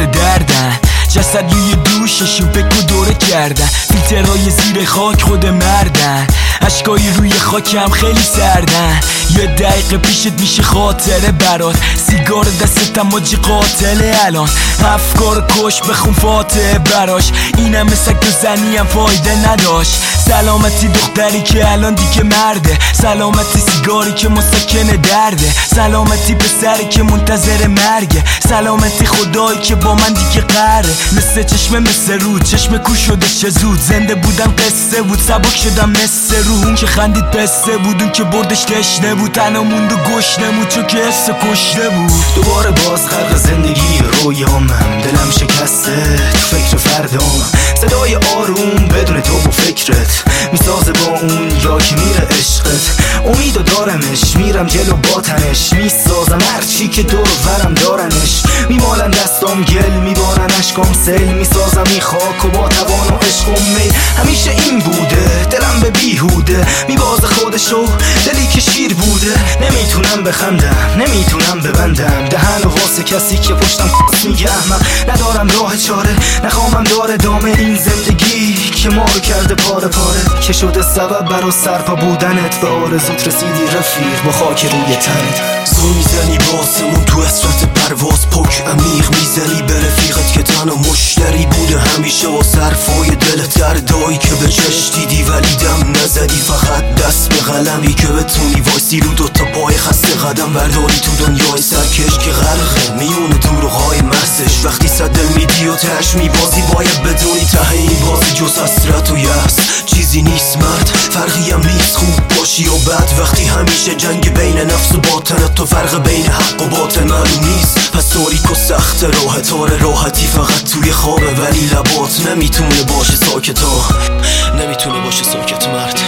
دردن، جسد روی دوششون فکر و دوره کردن، فیلترهای زیر خاک خود مردن، اشکایی روی خاکم خیلی سردن. یه دقیقه پیشت میشه خاطره برات، سیگار دستم ماجی قاتله الان، افکار کش بخون فاتحه براش، اینم مثل تو زنیم فایده نداشت. سلامتی دختری که الان دیگه مرده، سلامتی سیگاری که مسکن درده، سلامتی پسری که منتظر مرگه، سلامتی خدایی که با من دیگه قره. مثل چشمه مثل رود، چشم کو شده چه زود، زنده بودم قصه بود، سبک شدم مثل رو. اون که خندید پسته بود، اون که بردش تشنه بود، تنها موند و گشنه بود چون که حس کشته بود. دوباره باز خلق زندگی رویامم، دلم شکسته تو فکر فردامم، صدای آروم بدون تو و فکرت میسازه با اون یا که میره عشقت. امیدو دارمش، میرم جلو با تنش، میسازم هرچی که دور ورم دارنش، میمالن دستام گل، میبارن اشکام سیل، میسازم این خاک و با توان و عشق و میل. همیشه این بوده دلم به بیهوده، میبازه خودشو دلی که شیر بوده. نمیتونم بخندم، نمیتونم ببندم دهن و واسه کسی که پشتم میگهمم. ندارم راه چاره، نخوامم داره دامه این زندگی که ما رو کرده پاره پاره، که شده سبب برا سرپا بودنت. به آرزوت رسیدی رفیق با خاک روی تنت. زو میزنی باسمون تو اسرت پرواز، پک عمیق میزنی به رفیقت که تنها مشتری بوده همیشه و صرفای دلت، دردایی که به چشم دیدی ولی دم نزدی، فقط دست به قلمی که بتونی وایسی رو دوتا پای خسته قدم برداری تو دنیای سرکش که غرقه میون دروغهای محضش. وقتی صد دل میدی و تش میبازی باید بدونی ته این بازی جز حسرت و یأس چیزی نیست مرد، فرقی هم نیست خوب باشی و بد. وقتی همیشه جنگ بین نفس و باطنت، تو فرق بین حق و باطن معلوم نیست، پس تاریک و سخت راه تار راحتی فقط توی خوابه، ولی لبات نمیتونه باشه ساکت، نمیتونه باشه ساکت مرد.